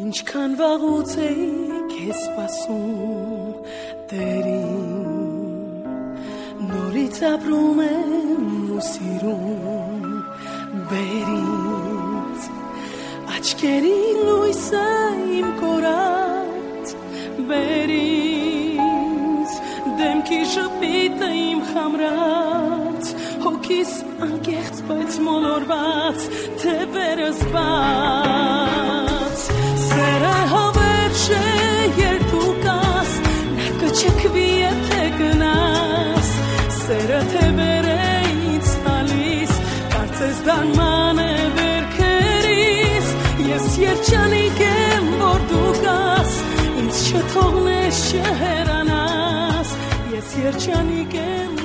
Ինչքան վաղուց էի քեզ սպասում Տերին Նորից ապրում եմ ու սիրում Բեր ինձ Աչքերին լույսը իմ կորած Բեր ինձ Դեմքի շպիտը իմ խամրած Հոգիս անկեղծ բայց մոլորված Թե բերս բաց Սերը հավերժ է երբ դու կաս Նա կչքվի եթե գնաս Սերը թե բեր է ինձ տալիս Կարծես դարման է վերքերիս Ես երջանիկ եմ որ դու կաս Ինձ չթողնես չհեռանաս Ես երջանիկ եմ